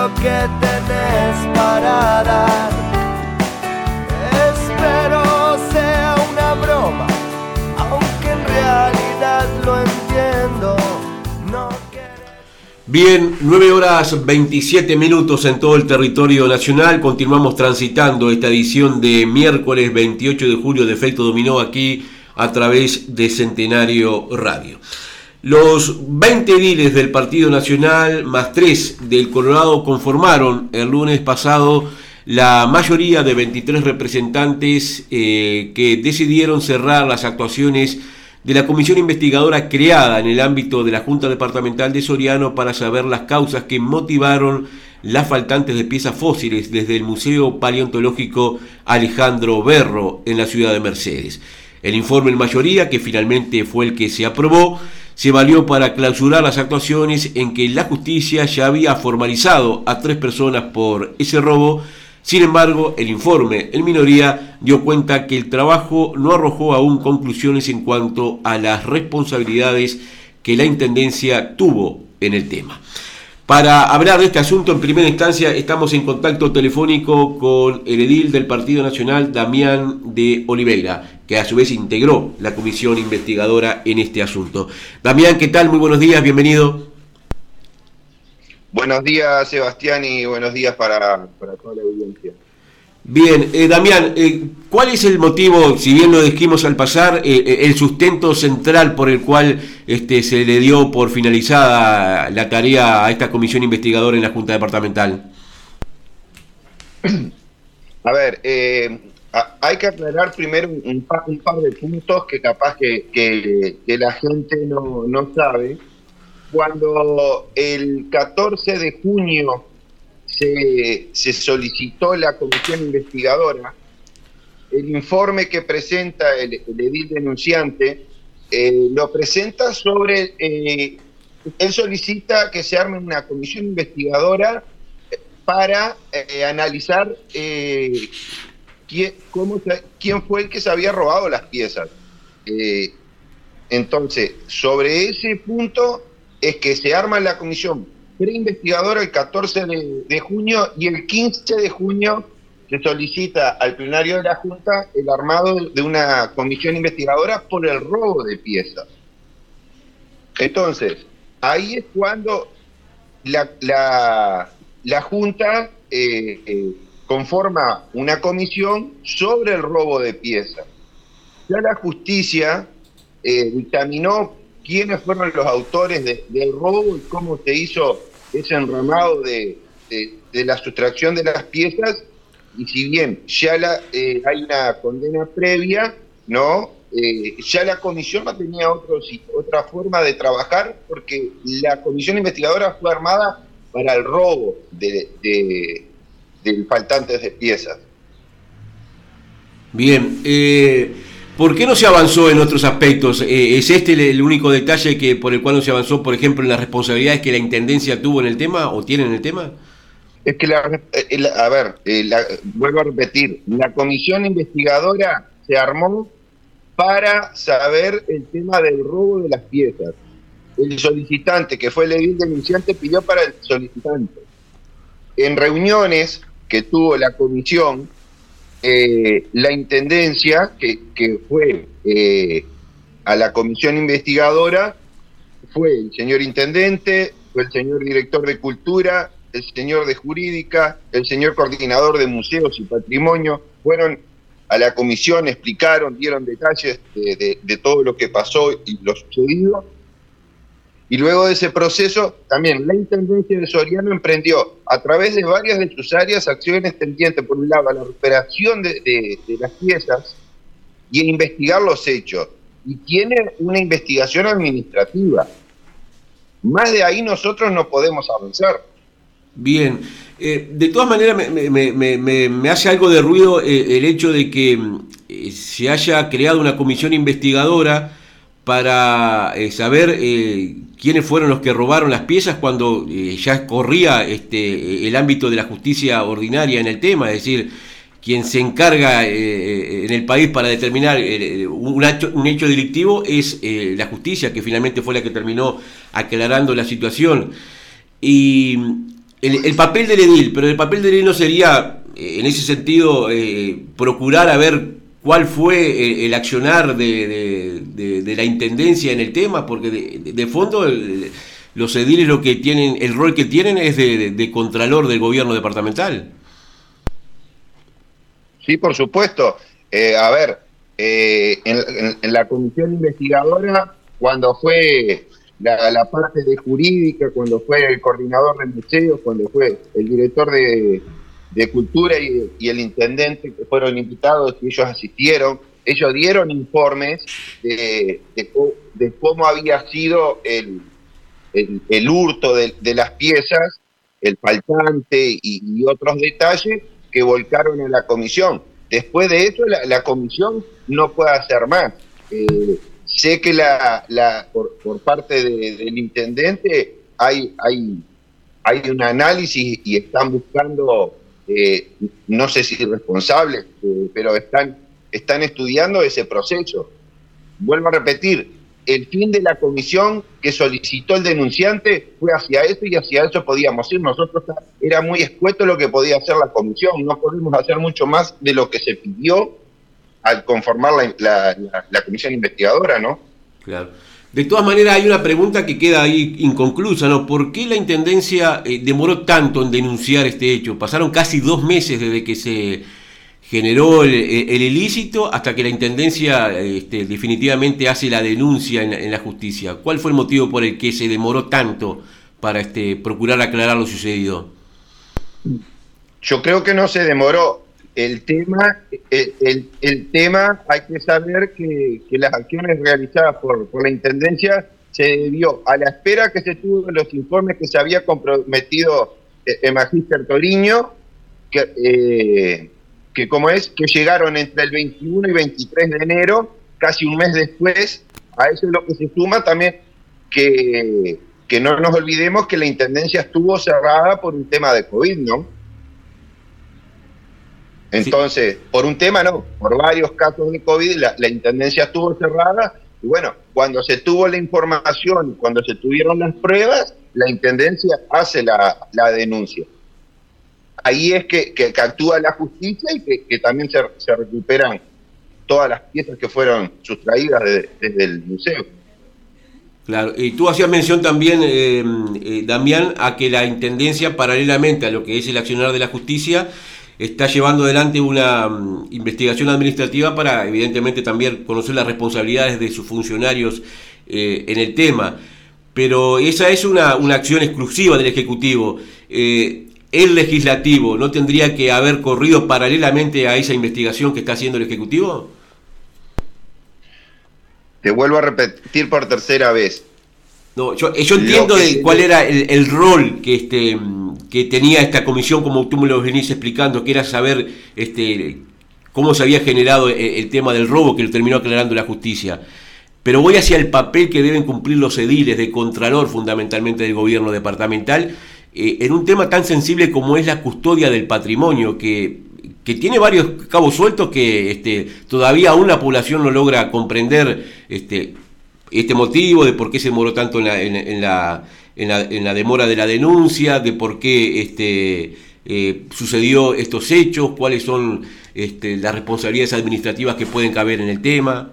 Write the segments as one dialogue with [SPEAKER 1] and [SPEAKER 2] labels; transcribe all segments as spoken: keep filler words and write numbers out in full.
[SPEAKER 1] lo que tenés para dar. Espero sea una broma, aunque en realidad lo entiendo. No querés...
[SPEAKER 2] Bien, nueve horas veintisiete minutos en todo el territorio nacional. Continuamos transitando esta edición de miércoles veintiocho de julio de Efecto Dominó aquí a través de Centenario Radio. Los veinte ediles del Partido Nacional más tres del Colorado conformaron el lunes pasado la mayoría de veintitrés representantes eh, que decidieron cerrar las actuaciones de la comisión investigadora creada en el ámbito de la Junta Departamental de Soriano para saber las causas que motivaron las faltantes de piezas fósiles desde el Museo Paleontológico Alejandro Berro en la ciudad de Mercedes. El informe en mayoría, que finalmente fue el que se aprobó, se valió para clausurar las actuaciones en que la justicia ya había formalizado a tres personas por ese robo. Sin embargo, el informe en minoría dio cuenta que el trabajo no arrojó aún conclusiones en cuanto a las responsabilidades que la Intendencia tuvo en el tema. Para hablar de este asunto, en primera instancia, estamos en contacto telefónico con el edil del Partido Nacional, Damián de Oliveira, que a su vez integró la comisión investigadora en este asunto. Damián, ¿qué tal? Muy buenos días, bienvenido.
[SPEAKER 3] Buenos días, Sebastián, y buenos días para, para toda la audiencia.
[SPEAKER 2] Bien, eh, Damián, eh, ¿cuál es el motivo, si bien lo dijimos al pasar, eh, el sustento central por el cual este, se le dio por finalizada la tarea a esta comisión investigadora en la Junta Departamental?
[SPEAKER 3] A ver, eh, a, hay que aclarar primero un, un, par, un par de puntos que capaz que, que, que la gente no, no sabe. Cuando el catorce de junio se, se solicitó la comisión investigadora, el informe que presenta el, el edil denunciante eh, lo presenta sobre, eh, él solicita que se arme una comisión investigadora para eh, analizar eh, quién, cómo, quién fue el que se había robado las piezas. Eh, entonces, sobre ese punto es que se arma la comisión preinvestigadora el catorce de junio y el quince de junio se solicita al plenario de la Junta el armado de una comisión investigadora por el robo de piezas. Entonces, ahí es cuando la, la, la Junta eh, eh, conforma una comisión sobre el robo de piezas. Ya la justicia eh, dictaminó quiénes fueron los autores de, del robo y cómo se hizo ese enramado de, de, de la sustracción de las piezas, y si bien ya la, eh, hay una condena previa, ¿no? Eh, ya la comisión no tenía otro, otra forma de trabajar, porque la comisión investigadora fue armada para el robo de, de, de faltantes de piezas.
[SPEAKER 2] Bien, eh... ¿por qué no se avanzó en otros aspectos? Eh, ¿Es este el, el único detalle que por el cual no se avanzó, por ejemplo, en las responsabilidades que la Intendencia tuvo en el tema o tiene en el tema?
[SPEAKER 3] Es que, la, eh, la, a ver, eh, la, vuelvo a repetir, la comisión investigadora se armó para saber el tema del robo de las piezas. El solicitante, que fue el edil denunciante, pidió para el solicitante. En reuniones que tuvo la comisión, Eh, la Intendencia, que, que fue eh, a la comisión investigadora, fue el señor Intendente, fue el señor Director de Cultura, el señor de Jurídica, el señor Coordinador de Museos y Patrimonio, fueron a la comisión, explicaron, dieron detalles de, de, de todo lo que pasó y lo sucedido. Y luego de ese proceso, también la Intendencia de Soriano emprendió, a través de varias de sus áreas, acciones tendientes, por un lado, a la recuperación de, de, de las piezas y a investigar los hechos. Y tiene una investigación administrativa. Más de ahí nosotros no podemos avanzar.
[SPEAKER 2] Bien. Eh, de todas maneras, me, me, me, me, me hace algo de ruido eh, el hecho de que eh, se haya creado una comisión investigadora para eh, saber eh, quiénes fueron los que robaron las piezas cuando eh, ya corría este, el ámbito de la justicia ordinaria en el tema, es decir, quien se encarga eh, en el país para determinar eh, un, hecho, un hecho delictivo es eh, la justicia, que finalmente fue la que terminó aclarando la situación. Y el, el papel del edil, pero el papel del edil no sería, eh, en ese sentido, eh, procurar a ver cuál fue el, el accionar de, de, de, de la intendencia en el tema, porque de, de, de fondo el, los ediles lo que tienen, el rol que tienen es de, de, de contralor del gobierno departamental.
[SPEAKER 3] Sí, por supuesto. Eh, a ver, eh, en, en, en la comisión investigadora, cuando fue la, la parte de jurídica, cuando fue el coordinador de museos, cuando fue el director de, de cultura y, y el intendente que fueron invitados y ellos asistieron, ellos dieron informes de, de, de cómo había sido el, el, el hurto de, de las piezas, el faltante y, y otros detalles que volcaron en la comisión. Después de eso, la, la comisión no puede hacer más. Eh, sé que la, la por, por parte de, del intendente hay, hay, hay un análisis y están buscando, eh, no sé si responsables, eh, pero están, están estudiando ese proceso. Vuelvo a repetir, el fin de la comisión que solicitó el denunciante fue hacia eso y hacia eso podíamos ir. Nosotros era muy escueto lo que podía hacer la comisión, no podemos hacer mucho más de lo que se pidió al conformar la, la, la, la comisión investigadora, ¿no?
[SPEAKER 2] Claro. De todas maneras hay una pregunta que queda ahí inconclusa, ¿no? ¿Por qué la Intendencia eh, demoró tanto en denunciar este hecho? Pasaron casi dos meses desde que se generó el, el ilícito hasta que la Intendencia este, definitivamente hace la denuncia en, en la justicia. ¿Cuál fue el motivo por el que se demoró tanto para este, procurar aclarar lo sucedido?
[SPEAKER 3] Yo creo que no se demoró. El tema, el, el, el tema hay que saber que, que las acciones realizadas por, por la Intendencia se debió a la espera que se tuvo de los informes que se había comprometido el Magíster Toriño, que... Eh, que como es, que llegaron entre el veintiuno y veintitrés de enero, casi un mes después. A eso es lo que se suma también que, que no nos olvidemos que la Intendencia estuvo cerrada por un tema de COVID, ¿no? Entonces, sí. por un tema no, por varios casos de COVID, la, la Intendencia estuvo cerrada, y bueno, cuando se tuvo la información, cuando se tuvieron las pruebas, la Intendencia hace la, la denuncia. Ahí es que, que, que actúa la justicia y que, que también se, se recuperan todas las piezas que fueron sustraídas de, desde el museo.
[SPEAKER 2] Claro, y tú hacías mención también, eh, eh, Damián, a que la Intendencia, paralelamente a lo que es el accionar de la justicia, está llevando adelante una um, investigación administrativa para, evidentemente, también conocer las responsabilidades de sus funcionarios eh, en el tema. Pero esa es una, una acción exclusiva del Ejecutivo. Eh, ¿El legislativo no tendría que haber corrido paralelamente a esa investigación que está haciendo el Ejecutivo?
[SPEAKER 3] Te vuelvo a repetir por tercera vez.
[SPEAKER 2] No, yo, yo entiendo de cuál era el, el rol que este que tenía esta comisión, como tú me lo venís explicando, que era saber este cómo se había generado el, el tema del robo, que lo terminó aclarando la justicia. Pero voy hacia el papel que deben cumplir los ediles de contralor, fundamentalmente del gobierno departamental, eh, en un tema tan sensible como es la custodia del patrimonio, que, que tiene varios cabos sueltos que este, todavía aún la población no logra comprender este, este motivo de por qué se demoró tanto en la, en, en la, en la, en la demora de la denuncia, de por qué este, eh, sucedió estos hechos, cuáles son este, las responsabilidades administrativas que pueden caber en el tema.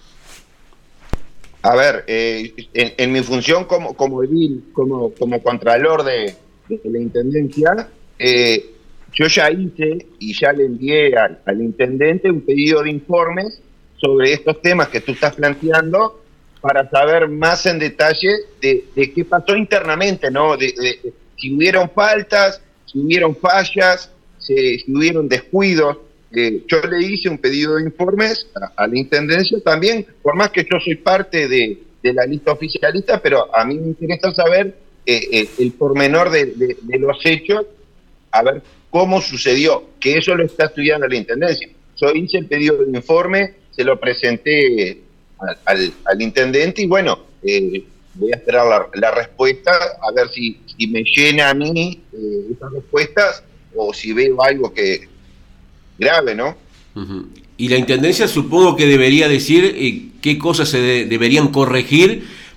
[SPEAKER 3] A ver, eh, en, en mi función como, como edil, como, como contralor de, de la Intendencia, eh, yo ya hice y ya le envié al, al Intendente un pedido de informes sobre estos temas que tú estás planteando para saber más en detalle de, de qué pasó internamente, ¿no? De, de, de si hubieron faltas, si hubieron fallas, si, si hubieron descuidos. Eh, yo le hice un pedido de informes a, a la Intendencia también, por más que yo soy parte de, de la lista oficialista, pero a mí me interesa saber eh, eh, el pormenor de, de, de los hechos, a ver cómo sucedió, que eso lo está estudiando la Intendencia. Yo hice el pedido de informe, se lo presenté al, al, al Intendente y bueno, eh, voy a esperar la, la respuesta, a ver si, si me llena a mí eh, esas respuestas o si veo algo que grave, ¿no?
[SPEAKER 2] Uh-huh. Y la Intendencia supongo que debería decir eh, qué cosas se de, deberían corregir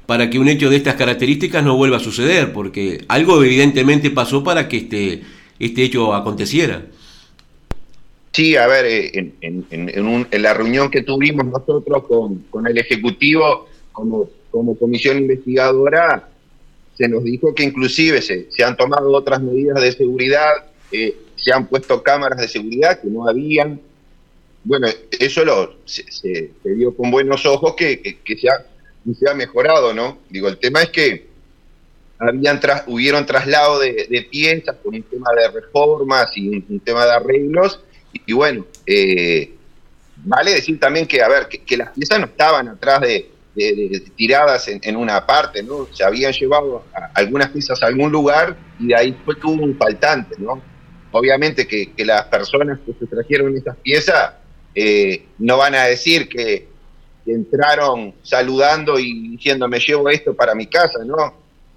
[SPEAKER 2] para que un hecho de estas características no vuelva a suceder, porque algo evidentemente pasó para que este, este hecho aconteciera.
[SPEAKER 3] Sí, a ver, en, en, en, un, en la reunión que tuvimos nosotros con, con el Ejecutivo como, como comisión investigadora, se nos dijo que inclusive se, se han tomado otras medidas de seguridad, eh, se han puesto cámaras de seguridad que no habían. Bueno, eso lo, se, se, se vio con buenos ojos que, que, que, se ha, que se ha mejorado, ¿no? Digo, el tema es que habían tras, hubieron traslado de, de piezas con un tema de reformas y un, un tema de arreglos. Y bueno, eh, vale decir también que, a ver, que, que las piezas no estaban atrás de, de, de, de tiradas en, en una parte, ¿no? Se habían llevado a, algunas piezas a algún lugar y de ahí fue tuvo un faltante, ¿no? Obviamente que, que las personas que se trajeron estas piezas eh, no van a decir que, que entraron saludando y diciendo me llevo esto para mi casa, ¿no?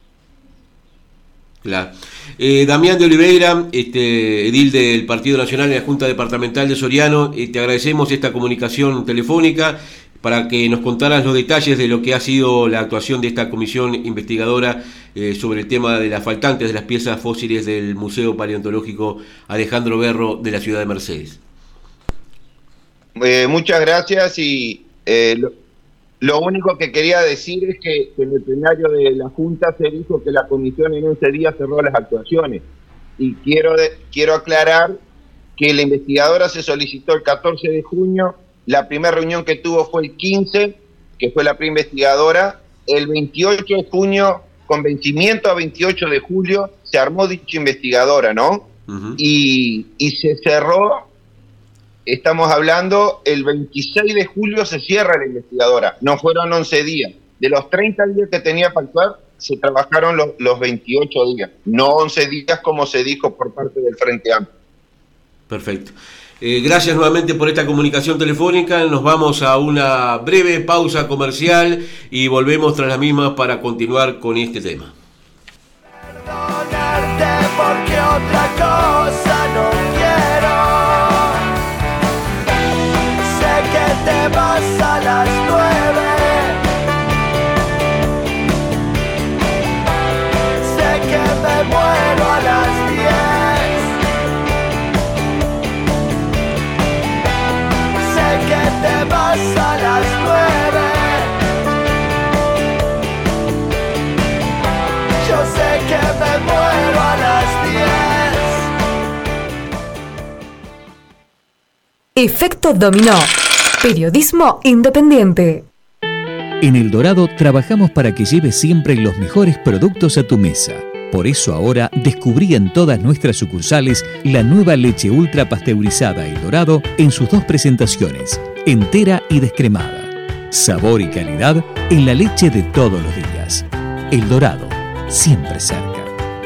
[SPEAKER 2] Claro. Eh, Damián de Oliveira, este, edil del Partido Nacional en la Junta Departamental de Soriano, eh, te agradecemos esta comunicación telefónica para que nos contaras los detalles de lo que ha sido la actuación de esta comisión investigadora eh, sobre el tema de las faltantes de las piezas fósiles del Museo Paleontológico Alejandro Berro de la ciudad de Mercedes.
[SPEAKER 3] Eh, muchas gracias y eh, lo, lo único que quería decir es que, que en el plenario de la Junta se dijo que la comisión en once días cerró las actuaciones y quiero, de, quiero aclarar que la investigadora se solicitó el catorce de junio, la primera reunión que tuvo fue el quince, que fue la pre-investigadora, el veintiocho de junio, con vencimiento a veintiocho de julio, se armó dicha investigadora, ¿no? Uh-huh. Y, y se cerró, estamos hablando, el veintiséis de julio se cierra la investigadora, no fueron once días. De los treinta días que tenía para actuar, se trabajaron los, los veintiocho días, no once días como se dijo por parte del Frente Amplio.
[SPEAKER 2] Perfecto. Eh, gracias nuevamente por esta comunicación telefónica. Nos vamos a una breve pausa comercial y volvemos tras la misma para continuar con este tema.
[SPEAKER 1] Perdonarte porque otra cosa no quiero. Sé que te vas a las nueve. Sé que me muero a las diez. Que te vas a las nueve. Yo sé que me muero a las diez.
[SPEAKER 4] Efecto Dominó. Periodismo independiente.
[SPEAKER 5] En El Dorado trabajamos para que lleves siempre los mejores productos a tu mesa. Por eso ahora descubrí en todas nuestras sucursales la nueva leche ultra pasteurizada El Dorado en sus dos presentaciones, entera y descremada. Sabor y calidad en la leche de todos los días. El Dorado, siempre cerca.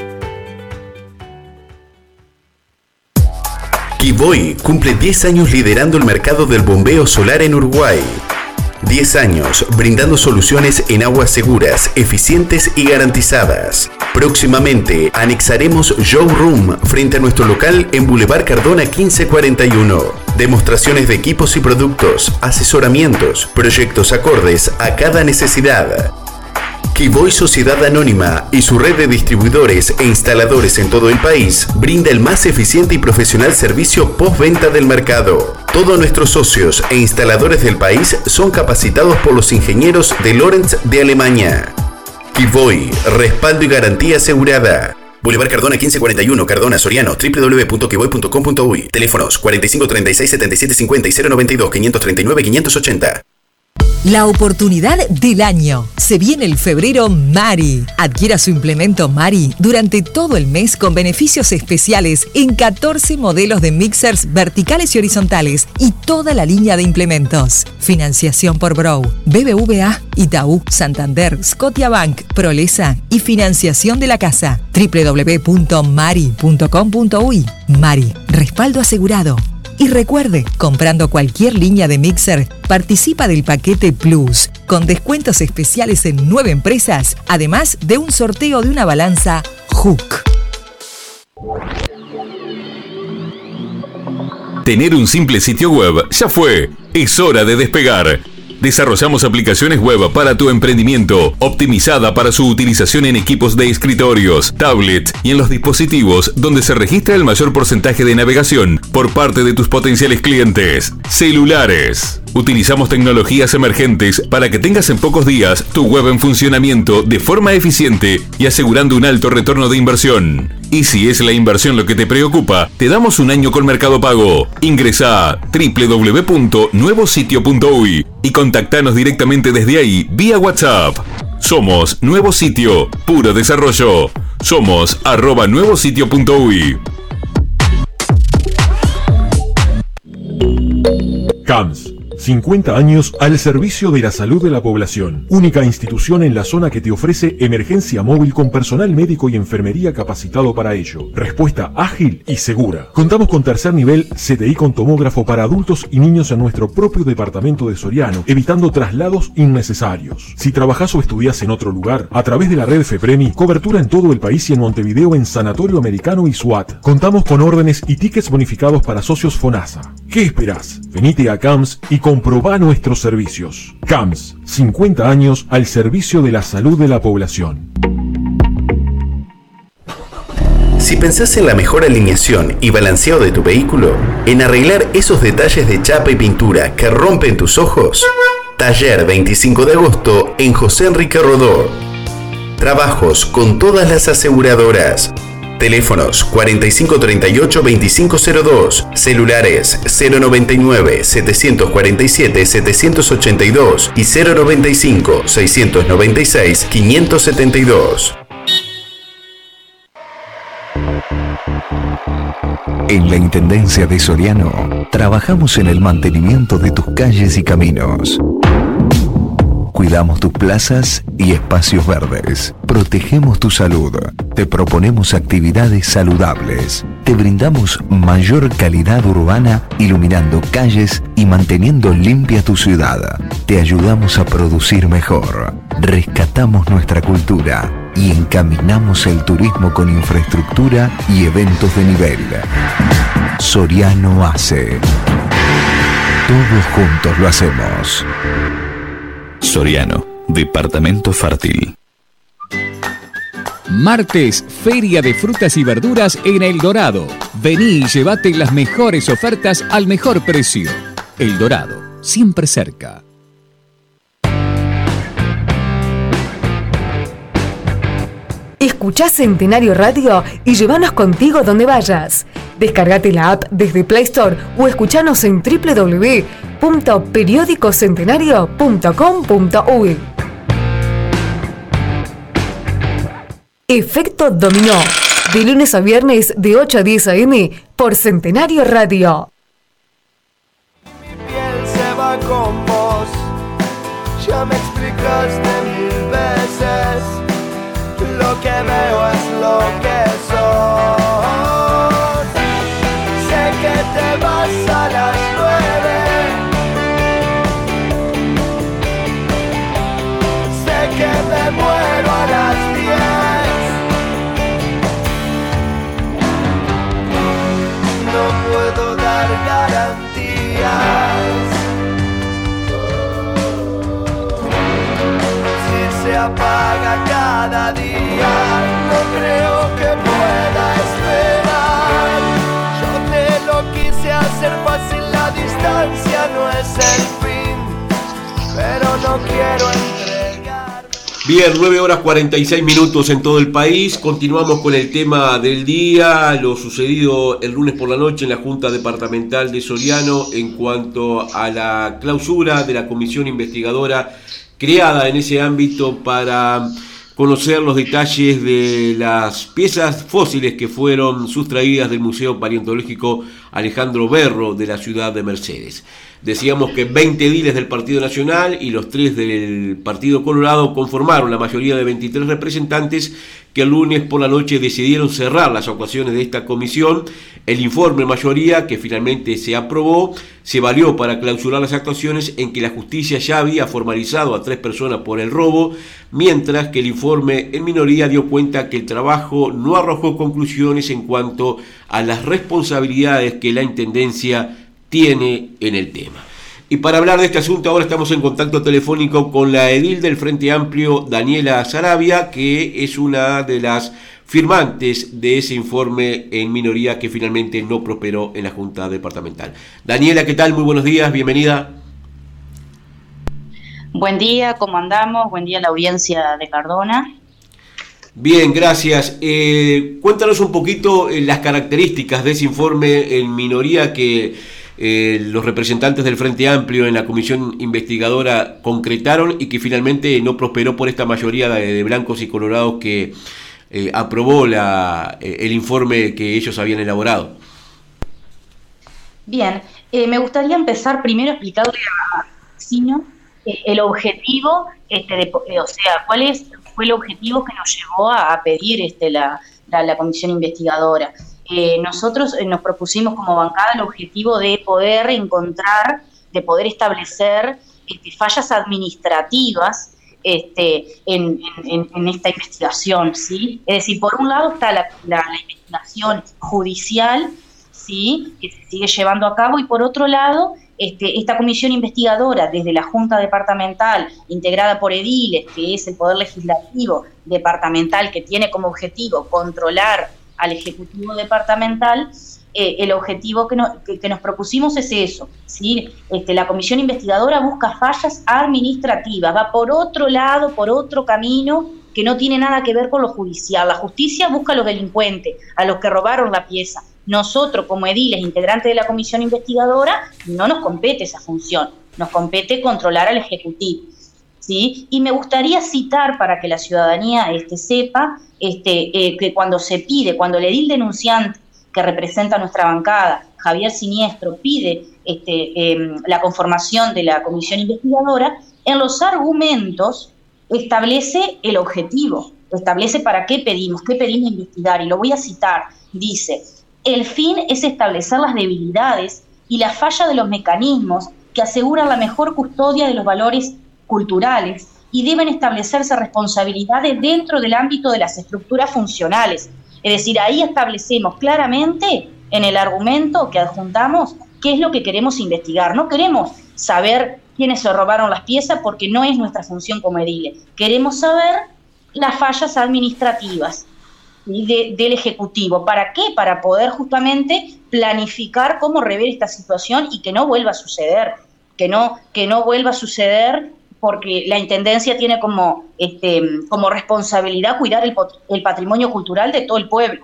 [SPEAKER 6] Kivoy cumple diez años liderando el mercado del bombeo solar en Uruguay. diez años brindando soluciones en aguas seguras, eficientes y garantizadas. Próximamente anexaremos showroom frente a nuestro local en Boulevard Cardona quince cuarenta y uno. Demostraciones de equipos y productos, asesoramientos, proyectos acordes a cada necesidad. Kivoy Sociedad Anónima y su red de distribuidores e instaladores en todo el país brinda el más eficiente y profesional servicio postventa del mercado. Todos nuestros socios e instaladores del país son capacitados por los ingenieros de Lorenz de Alemania. Kivoy, respaldo y garantía asegurada. Boulevard Cardona quince cuarenta y uno, Cardona, Soriano, doble u doble u doble u punto kivoy punto com punto uy. Teléfonos cuarenta y cinco treinta y seis setenta y siete cincuenta y cero noventa y dos quinientos treinta y nueve quinientos ochenta.
[SPEAKER 7] La oportunidad del año. Se viene el febrero Mari. Adquiera su implemento Mari durante todo el mes con beneficios especiales en catorce modelos de mixers verticales y horizontales y toda la línea de implementos. Financiación por Brow, B B V A, Itaú, Santander, Scotiabank, Prolesa y financiación de la casa. doble u doble u doble u punto mari punto com punto uy. Mari, respaldo asegurado. Y recuerde, comprando cualquier línea de mixer, participa del paquete Plus, con descuentos especiales en nueve empresas, además de un sorteo de una balanza Hook.
[SPEAKER 8] Tener un simple sitio web ya fue. Es hora de despegar. Desarrollamos aplicaciones web para tu emprendimiento, optimizada para su utilización en equipos de escritorios, tablets y en los dispositivos donde se registra el mayor porcentaje de navegación por parte de tus potenciales clientes. Celulares. Utilizamos tecnologías emergentes para que tengas en pocos días tu web en funcionamiento de forma eficiente y asegurando un alto retorno de inversión. Y si es la inversión lo que te preocupa, te damos un año con Mercado Pago. Ingresa a doble u doble u doble u punto nuevo sitio punto u y y contactanos directamente desde ahí vía WhatsApp. Somos Nuevo Sitio, puro desarrollo. Somos arroba nuevo sitio punto u y.
[SPEAKER 9] C A M S, cincuenta años al servicio de la salud de la población. Única institución en la zona que te ofrece emergencia móvil con personal médico y enfermería capacitado para ello. Respuesta ágil y segura. Contamos con tercer nivel C T I con tomógrafo para adultos y niños en nuestro propio departamento de Soriano, evitando traslados innecesarios. Si trabajás o estudiás en otro lugar, a través de la red FEPREMI, cobertura en todo el país y en Montevideo en Sanatorio Americano y SWAT. Contamos con órdenes y tickets bonificados para socios FONASA. ¿Qué esperás? Venite a C A M S y comprobá nuestros servicios. C A M S, cincuenta años al servicio de la salud de la población.
[SPEAKER 6] Si pensás en la mejor alineación y balanceado de tu vehículo, en arreglar esos detalles de chapa y pintura que rompen tus ojos, Taller veinticinco de agosto en José Enrique Rodó. Trabajos con todas las aseguradoras. Teléfonos cuarenta y cinco treinta y ocho veinticinco cero dos, celulares cero noventa y nueve setecientos cuarenta y siete setecientos ochenta y dos y cero noventa y cinco seiscientos noventa y seis quinientos setenta y dos.
[SPEAKER 5] En la Intendencia de Soriano, trabajamos en el mantenimiento de tus calles y caminos. Cuidamos tus plazas y espacios verdes. Protegemos tu salud. Te proponemos actividades saludables. Te brindamos mayor calidad urbana, iluminando calles y manteniendo limpia tu ciudad. Te ayudamos a producir mejor. Rescatamos nuestra cultura y encaminamos el turismo con infraestructura y eventos de nivel. Soriano hace. Todos juntos lo hacemos.
[SPEAKER 8] Soriano, departamento fértil.
[SPEAKER 5] Martes, Feria de Frutas y Verduras en El Dorado. Vení y llévate las mejores ofertas al mejor precio. El Dorado, siempre cerca.
[SPEAKER 4] Escuchá Centenario Radio y llévanos contigo donde vayas. Descargate la app desde Play Store o escuchanos en doble u doble u doble u punto periódico centenario punto com punto u y. Efecto Dominó, de lunes a viernes de ocho a diez a eme por Centenario Radio.
[SPEAKER 1] Mi piel se va con vos, ya me explicaste mil veces, lo que veo es lo que sos. Sé que te vas a las nueve, sé que me muero a las diez. No puedo dar garantías. Si se apaga cada día, no creo que pueda esperar. Yo te lo quise hacer fácil, la distancia no es el fin, pero no quiero entregar.
[SPEAKER 2] Bien, nueve horas cuarenta y seis minutos en todo el país. Continuamos con el tema del día, lo sucedido el lunes por la noche en la Junta Departamental de Soriano en cuanto a la clausura de la comisión investigadora creada en ese ámbito para conocer los detalles de las piezas fósiles que fueron sustraídas del Museo Paleontológico Alejandro Berro de la ciudad de Mercedes. Decíamos que veinte ediles del Partido Nacional y los tres del Partido Colorado conformaron la mayoría de veintitrés representantes que el lunes por la noche decidieron cerrar las actuaciones de esta comisión. El informe mayoría, que finalmente se aprobó, se valió para clausurar las actuaciones en que la justicia ya había formalizado a tres personas por el robo, mientras que el informe en minoría dio cuenta que el trabajo no arrojó conclusiones en cuanto a las responsabilidades que la Intendencia tiene en el tema. Y para hablar de este asunto ahora estamos en contacto telefónico con la edil del Frente Amplio, Daniela Saravia, que es una de las firmantes de ese informe en minoría que finalmente no prosperó en la Junta Departamental. Daniela, ¿qué tal? Muy buenos días, bienvenida.
[SPEAKER 10] Buen día, ¿cómo andamos? Buen día a la audiencia de Cardona.
[SPEAKER 2] Bien, gracias. Eh, cuéntanos un poquito eh, las características de ese informe en minoría que eh, los representantes del Frente Amplio en la comisión investigadora concretaron y que finalmente no prosperó por esta mayoría de, de blancos y colorados que eh, aprobó la, eh, el informe que ellos habían elaborado.
[SPEAKER 10] Bien, eh, me gustaría empezar primero explicándole a Cino eh, el objetivo, este, de, eh, o sea, cuál es fue el objetivo que nos llevó a, a pedir este, la, la, la comisión investigadora. Eh, nosotros eh, nos propusimos como bancada el objetivo de poder encontrar, de poder establecer este, fallas administrativas este, en, en, en esta investigación, ¿sí? Es decir, por un lado está la, la, la investigación judicial, ¿sí?, que se sigue llevando a cabo, y por otro lado, este, esta comisión investigadora desde la Junta Departamental, integrada por ediles, que es el Poder Legislativo Departamental, que tiene como objetivo controlar al Ejecutivo Departamental, eh, el objetivo que, no, que, que nos propusimos es eso, ¿sí? Este, la comisión investigadora busca fallas administrativas, va por otro lado, por otro camino, que no tiene nada que ver con lo judicial. La justicia busca a los delincuentes, a los que robaron la pieza. Nosotros, como ediles, integrantes de la comisión investigadora, no nos compete esa función, nos compete controlar al Ejecutivo, ¿sí? Y me gustaría citar, para que la ciudadanía este, sepa, este, eh, que cuando se pide, cuando el edil denunciante, que representa a nuestra bancada, Javier Siniestro, pide este, eh, la conformación de la comisión investigadora, en los argumentos establece el objetivo, establece para qué pedimos, qué pedimos investigar, y lo voy a citar, dice: el fin es establecer las debilidades y la falla de los mecanismos que aseguran la mejor custodia de los valores culturales y deben establecerse responsabilidades dentro del ámbito de las estructuras funcionales. Es decir, ahí establecemos claramente en el argumento que adjuntamos qué es lo que queremos investigar. No queremos saber quiénes se robaron las piezas porque no es nuestra función como ediles. Queremos saber las fallas administrativas De, del Ejecutivo. ¿Para qué? Para poder justamente planificar cómo rever esta situación y que no vuelva a suceder, que no, que no vuelva a suceder, porque la Intendencia tiene como, este, como responsabilidad cuidar el, el patrimonio cultural de todo el pueblo.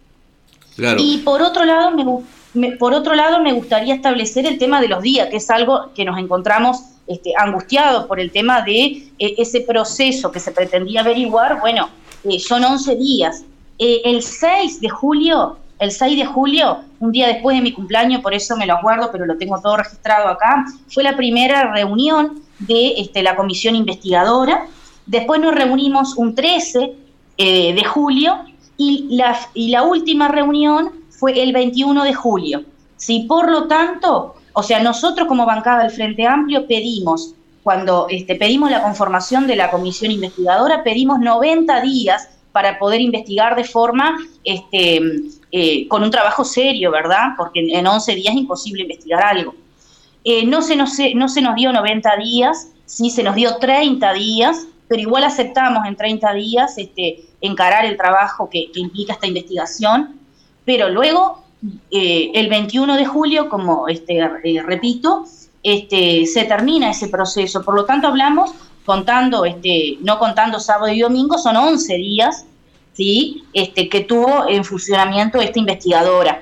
[SPEAKER 10] Claro. Y por otro lado, me, me, por otro lado, me gustaría establecer el tema de los días, que es algo que nos encontramos este, angustiados por el tema de eh, ese proceso que se pretendía averiguar. Bueno, eh, son once días. Eh, el seis de julio, el seis de julio, un día después de mi cumpleaños, por eso me lo acuerdo, pero lo tengo todo registrado acá, fue la primera reunión de este, la comisión investigadora. Después nos reunimos un trece eh, de julio y la, y la última reunión fue el veintiuno de julio. ¿Sí? Por lo tanto, o sea, nosotros como bancada del Frente Amplio pedimos, cuando este, pedimos la conformación de la comisión investigadora, pedimos noventa días para poder investigar de forma, este, eh, con un trabajo serio, ¿verdad? Porque en once días es imposible investigar algo. Eh, no, se nos, no se nos dio noventa días, sí se nos dio treinta días, pero igual aceptamos en treinta días este, encarar el trabajo que, que implica esta investigación, pero luego, eh, el veintiuno de julio, como este, eh, repito, este, se termina ese proceso. Por lo tanto, hablamos contando, este, no contando sábado y domingo, son once días, ¿sí? Este, que tuvo en funcionamiento esta investigadora.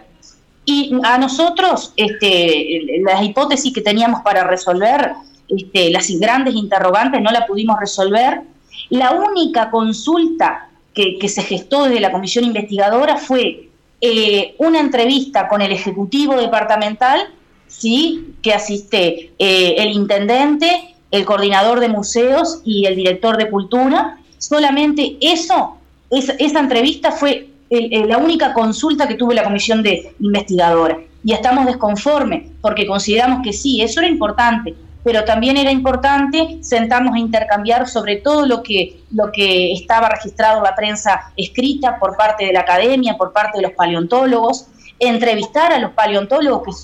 [SPEAKER 10] Y a nosotros, este, las hipótesis que teníamos para resolver, este, las grandes interrogantes, no la pudimos resolver. La única consulta que, que se gestó desde la comisión investigadora fue eh, una entrevista con el Ejecutivo Departamental, ¿sí? Que asiste eh, el intendente, el coordinador de museos y el director de cultura. Solamente eso, esa, esa entrevista fue el, el, la única consulta que tuvo la comisión de investigadora. Y estamos desconformes porque consideramos que sí, eso era importante, pero también era importante sentarnos a intercambiar sobre todo lo que, lo que estaba registrado en la prensa escrita por parte de la academia, por parte de los paleontólogos, entrevistar a los paleontólogos que son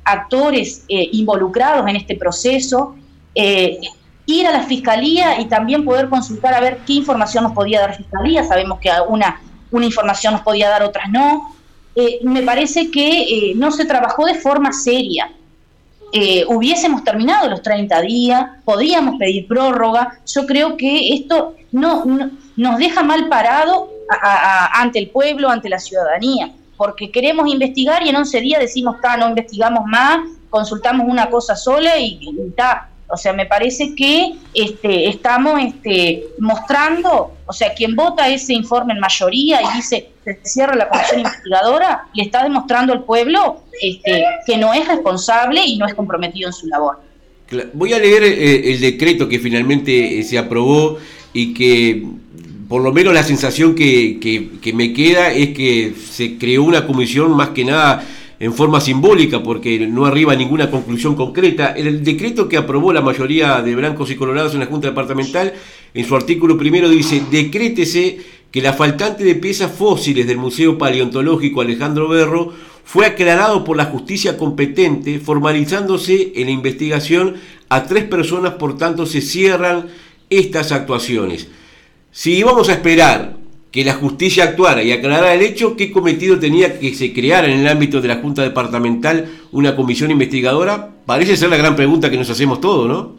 [SPEAKER 10] actores eh, involucrados en este proceso, eh, ir a la Fiscalía y también poder consultar a ver qué información nos podía dar Fiscalía. Sabemos que una, una información nos podía dar, otras no. Eh, me parece que eh, no se trabajó de forma seria. Eh, hubiésemos terminado los treinta días, podríamos pedir prórroga. Yo creo que esto no, no nos deja mal parado a, a, ante el pueblo, ante la ciudadanía, porque queremos investigar y en once días decimos, está, no investigamos más, consultamos una cosa sola y está. O sea, me parece que este, estamos este, mostrando, o sea, quien vota ese informe en mayoría y dice que se cierra la comisión investigadora, le está demostrando al pueblo este, que no es responsable y no es comprometido en su labor.
[SPEAKER 2] Voy a leer eh, el decreto que finalmente eh, se aprobó y que por lo menos la sensación que, que, que me queda es que se creó una comisión más que nada en forma simbólica, porque no arriba a ninguna conclusión concreta. El decreto que aprobó la mayoría de blancos y colorados en la Junta Departamental, en su artículo primero dice: decrétese que la faltante de piezas fósiles del Museo Paleontológico Alejandro Berro fue aclarado por la justicia competente, formalizándose en la investigación a tres personas, por tanto se cierran estas actuaciones. Si íbamos a esperar que la justicia actuara y aclarara el hecho, ¿qué cometido tenía que se creara en el ámbito de la Junta Departamental una comisión investigadora? Parece ser la gran pregunta que nos hacemos todos, ¿no?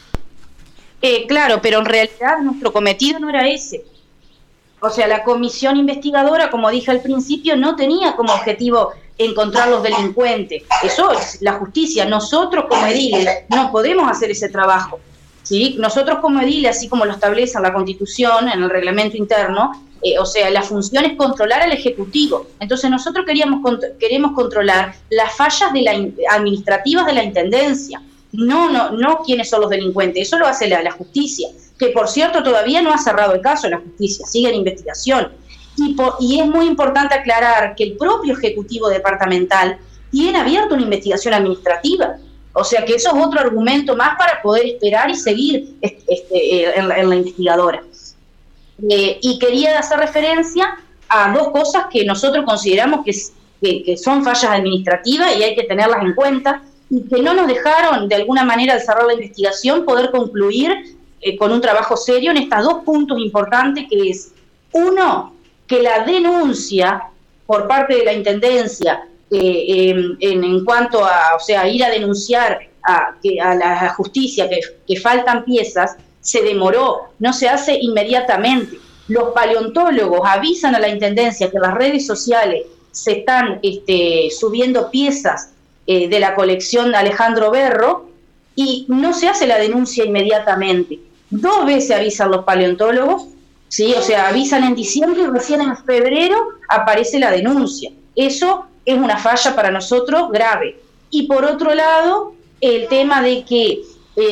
[SPEAKER 10] Eh, claro, pero en realidad nuestro cometido no era ese. O sea, la comisión investigadora, como dije al principio, no tenía como objetivo encontrar los delincuentes. Eso es la justicia. Nosotros como ediles no podemos hacer ese trabajo, ¿sí? Nosotros como ediles, así como lo establece la Constitución, en el reglamento interno, Eh, o sea, la función es controlar al Ejecutivo. Entonces nosotros queríamos queremos controlar las fallas de la administrativas de la Intendencia, no, no, no quiénes son los delincuentes. Eso lo hace la, la justicia, que por cierto todavía no ha cerrado el caso la justicia, sigue en investigación. Y, por, y es muy importante aclarar que el propio Ejecutivo Departamental tiene abierta una investigación administrativa. O sea que eso es otro argumento más para poder esperar y seguir este, este, en, la, en la investigadora. Eh, y quería hacer referencia a dos cosas que nosotros consideramos que, que, que son fallas administrativas y hay que tenerlas en cuenta, y que no nos dejaron de alguna manera al cerrar la investigación poder concluir eh, con un trabajo serio en estos dos puntos importantes, que es, uno, que la denuncia por parte de la Intendencia eh, en, en, en cuanto a, o sea, ir a denunciar a, que, a la justicia que, que faltan piezas, se demoró, no se hace inmediatamente. Los paleontólogos avisan a la Intendencia que en las redes sociales se están este, subiendo piezas eh, de la colección Alejandro Berro y no se hace la denuncia inmediatamente. Dos veces avisan los paleontólogos, ¿sí? O sea, avisan en diciembre y recién en febrero aparece la denuncia. Eso es una falla para nosotros grave. Y por otro lado, el tema de que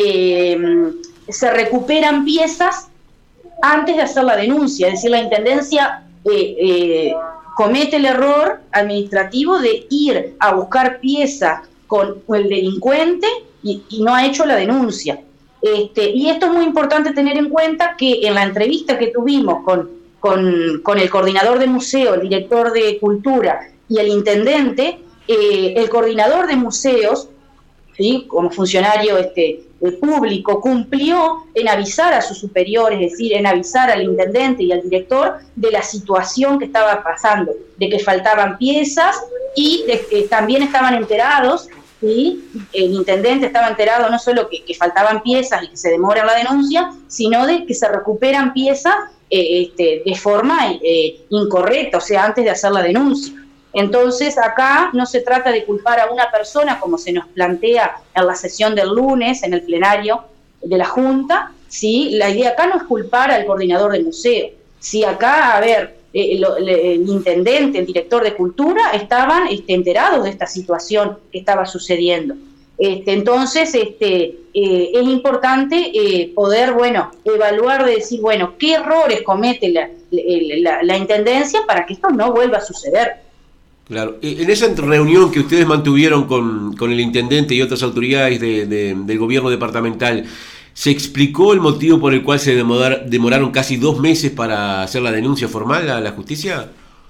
[SPEAKER 10] Eh, se recuperan piezas antes de hacer la denuncia, es decir, la Intendencia eh, eh, comete el error administrativo de ir a buscar piezas con el delincuente y, y no ha hecho la denuncia. Este, y esto es muy importante tener en cuenta, que en la entrevista que tuvimos con, con, con el coordinador de museo, el director de cultura y el intendente, eh, el coordinador de museos, ¿sí?, como funcionario este, público, cumplió en avisar a sus superiores, es decir, en avisar al intendente y al director de la situación que estaba pasando, de que faltaban piezas y de que también estaban enterados, ¿sí? El intendente estaba enterado no solo que, que faltaban piezas y que se demora la denuncia, sino de que se recuperan piezas eh, este, de forma eh, incorrecta, o sea, antes de hacer la denuncia. Entonces acá no se trata de culpar a una persona como se nos plantea en la sesión del lunes, en el plenario de la Junta, ¿sí? La idea acá no es culpar al coordinador del museo. Sí, acá, a ver, eh, lo, le, el intendente, el director de cultura estaban este, enterados de esta situación que estaba sucediendo. Este, entonces este, eh, es importante eh, poder, bueno, evaluar, de decir, bueno, qué errores comete la, la, la intendencia para que esto no vuelva a suceder.
[SPEAKER 2] Claro, en esa reunión que ustedes mantuvieron con, con el intendente y otras autoridades de, de, del gobierno departamental, ¿se explicó el motivo por el cual se demora, demoraron casi dos meses para hacer la denuncia formal a la justicia?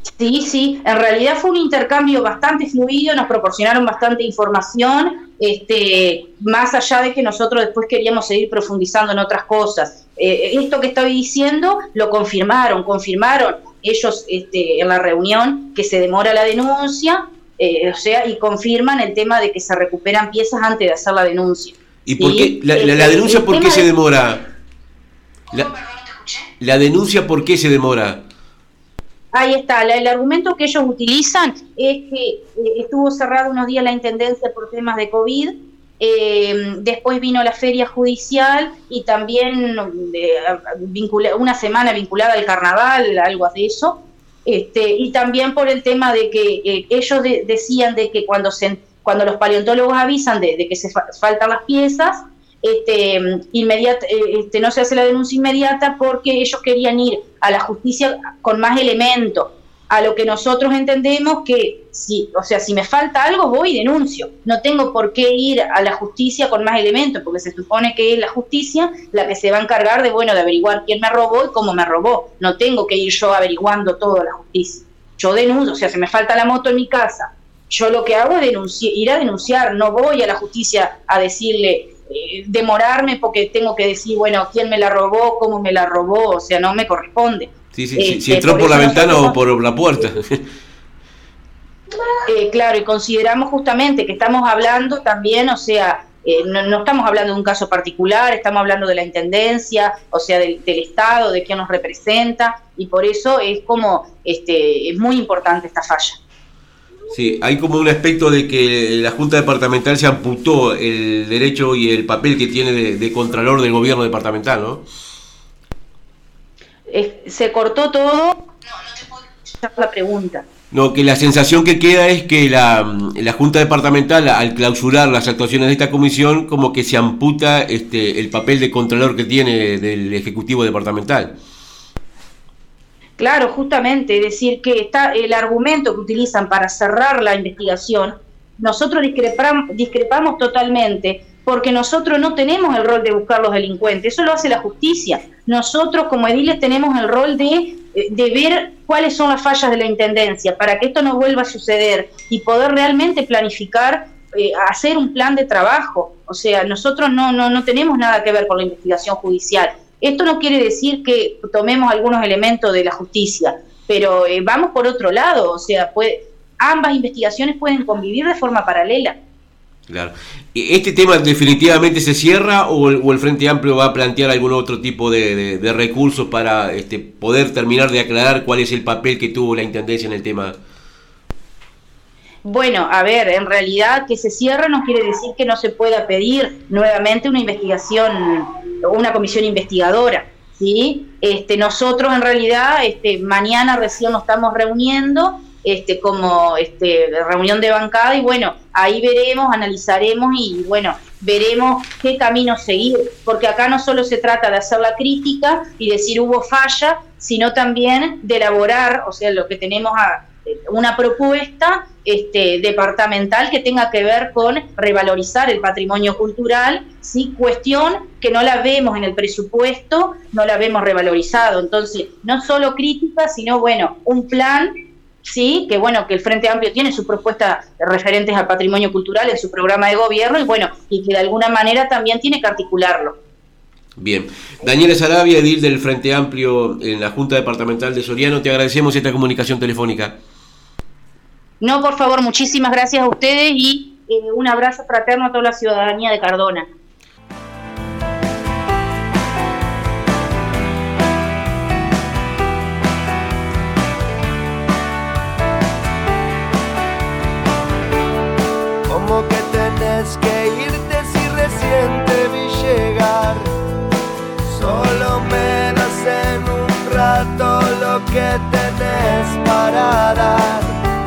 [SPEAKER 10] Sí, sí, en realidad fue un intercambio bastante fluido, nos proporcionaron bastante información, este, más allá de que nosotros después queríamos seguir profundizando en otras cosas. Eh, esto que estoy diciendo lo confirmaron, confirmaron ellos este, en la reunión que se demora la denuncia, eh, o sea, y confirman el tema de que se recuperan piezas antes de hacer la denuncia.
[SPEAKER 2] ¿Y
[SPEAKER 10] ¿sí?
[SPEAKER 2] por qué la, la, la denuncia por qué se
[SPEAKER 10] de...
[SPEAKER 2] demora? La, la denuncia por qué se demora.
[SPEAKER 10] Ahí está, la, el argumento que ellos utilizan es que eh, estuvo cerrado unos días la Intendencia por temas de COVID, eh, después vino la feria judicial y también eh, vincula, una semana vinculada al carnaval, algo de eso, este, y también por el tema de que eh, ellos de, decían de que cuando, se, cuando los paleontólogos avisan de, de que se fa, faltan las piezas, Este, inmediata, este, no se hace la denuncia inmediata porque ellos querían ir a la justicia con más elementos, a lo que nosotros entendemos que, si, o sea, si me falta algo voy y denuncio, no tengo por qué ir a la justicia con más elementos, porque se supone que es la justicia la que se va a encargar de, bueno, de averiguar quién me robó y cómo me robó, no tengo que ir yo averiguando todo a la justicia, yo denuncio, o sea, si me falta la moto en mi casa, yo lo que hago es denunciar, ir a denunciar, no voy a la justicia a decirle, Eh, demorarme porque tengo que decir, bueno, quién me la robó, cómo me la robó, o sea, no me corresponde.
[SPEAKER 2] Sí, sí,
[SPEAKER 10] eh,
[SPEAKER 2] si entró por, por la ventana nosotros... o por la puerta.
[SPEAKER 10] eh, claro, y consideramos justamente que estamos hablando también, o sea, eh, no, no estamos hablando de un caso particular, estamos hablando de la Intendencia, o sea, del, del Estado, de quién nos representa, y por eso es como, este, es muy importante esta falla.
[SPEAKER 2] Sí, hay como un aspecto de que la Junta Departamental se amputó el derecho y el papel que tiene de, de contralor del gobierno departamental, ¿no?
[SPEAKER 10] Eh, se cortó todo. No, no te puedo escuchar la pregunta.
[SPEAKER 2] No, que la sensación que queda es que la, la Junta Departamental, al clausurar las actuaciones de esta comisión, como que se amputa este, el papel de contralor que tiene del Ejecutivo Departamental.
[SPEAKER 10] Claro, justamente, es decir, que está el argumento que utilizan para cerrar la investigación, nosotros discrepamos, discrepamos totalmente, porque nosotros no tenemos el rol de buscar los delincuentes, eso lo hace la justicia. Nosotros como ediles tenemos el rol de, de ver cuáles son las fallas de la Intendencia, para que esto no vuelva a suceder y poder realmente planificar, eh, hacer un plan de trabajo. O sea, nosotros no, no, no tenemos nada que ver con la investigación judicial. Esto no quiere decir que tomemos algunos elementos de la justicia, pero eh, vamos por otro lado, o sea, puede, ambas investigaciones pueden convivir de forma paralela.
[SPEAKER 2] Claro. ¿Este tema definitivamente se cierra o el, o el Frente Amplio va a plantear algún otro tipo de, de, de recursos para este, poder terminar de aclarar cuál es el papel que tuvo la Intendencia en el tema?
[SPEAKER 10] Bueno, a ver, en realidad que se cierre no quiere decir que no se pueda pedir nuevamente una investigación, una comisión investigadora, ¿sí? Este, nosotros en realidad este, mañana recién nos estamos reuniendo este, como este, reunión de bancada y bueno, ahí veremos, analizaremos y bueno, veremos qué camino seguir, porque acá no solo se trata de hacer la crítica y decir hubo falla, sino también de elaborar, o sea, lo que tenemos a una propuesta este, departamental que tenga que ver con revalorizar el patrimonio cultural, ¿sí? Cuestión que no la vemos en el presupuesto, no la vemos revalorizado. Entonces, no solo crítica, sino, bueno, un plan, ¿sí? Que, bueno, que el Frente Amplio tiene sus propuestas referentes al patrimonio cultural en su programa de gobierno y, bueno, y que de alguna manera también tiene que articularlo.
[SPEAKER 2] Bien. Daniela Sarabia, edil del Frente Amplio en la Junta Departamental de Soriano, te agradecemos esta comunicación telefónica.
[SPEAKER 10] No, por favor, muchísimas gracias a ustedes y eh, un abrazo fraterno a toda la ciudadanía de Cardona.
[SPEAKER 1] Como que tenés que irte si recién te vi llegar. Solo me das en un rato lo que tenés para dar.